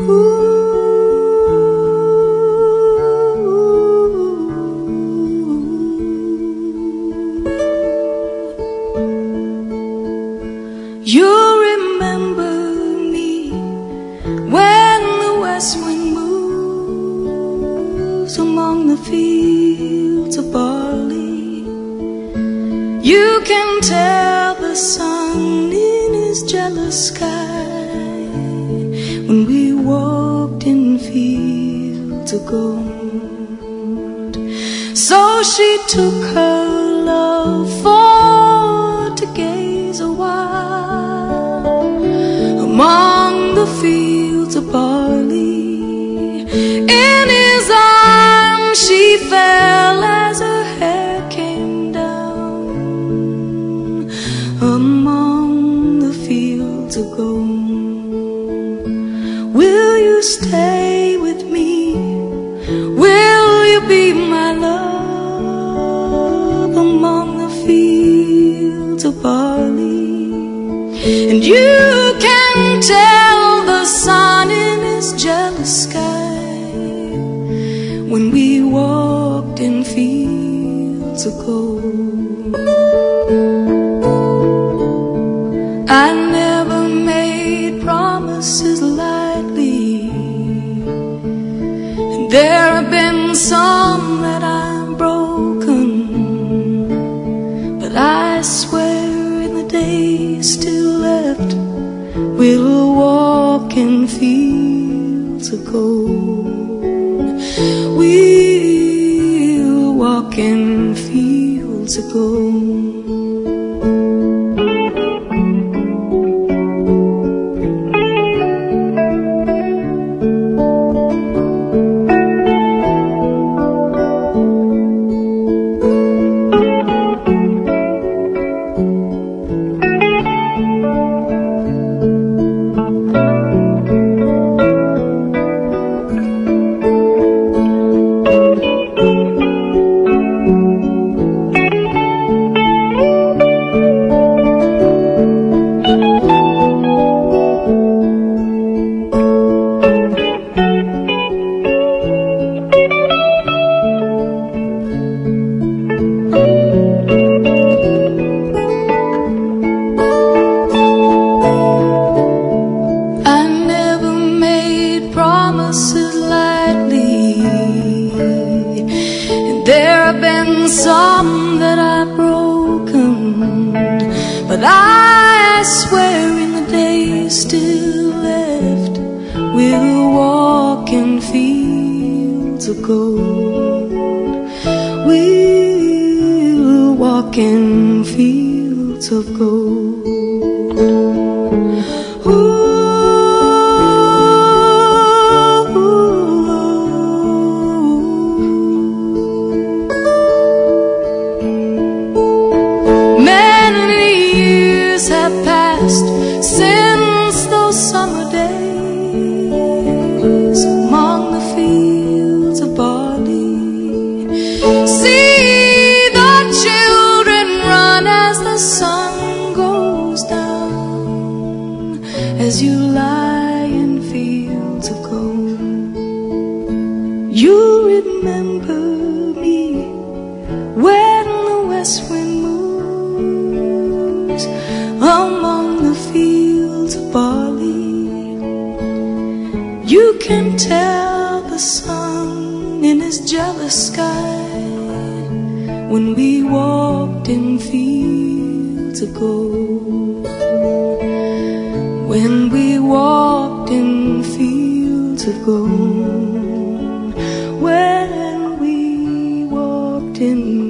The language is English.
You remember me when the west wind moves among the fields of barley. You can tell the sun in his jealous sky when we walked in fields of gold. So she took her love for to gaze a while among the fields of barley. In his arms she fell as her hair came down among the fields of gold. Will you stay with me? Will you be my love among the fields of barley? And you can tell the sun in his jealous sky when we walked in fields of gold. I never made promises lightly, and there have been some that I've broken, but I swear in the days still left we'll walk in fields of gold. We'll walk in fields of gold. There have been some that I've broken, but I swear in the days still left we'll walk in fields of gold. We'll walk in fields of gold. Ooh. Have passed since those summer days among the fields of barley. See the children run as the sun goes down, as you lie in fields of gold. You remember me when the west wind moves among the fields of barley. You can tell the sun in his jealous sky when we walked in fields of gold. When we walked in fields of gold. When we walked in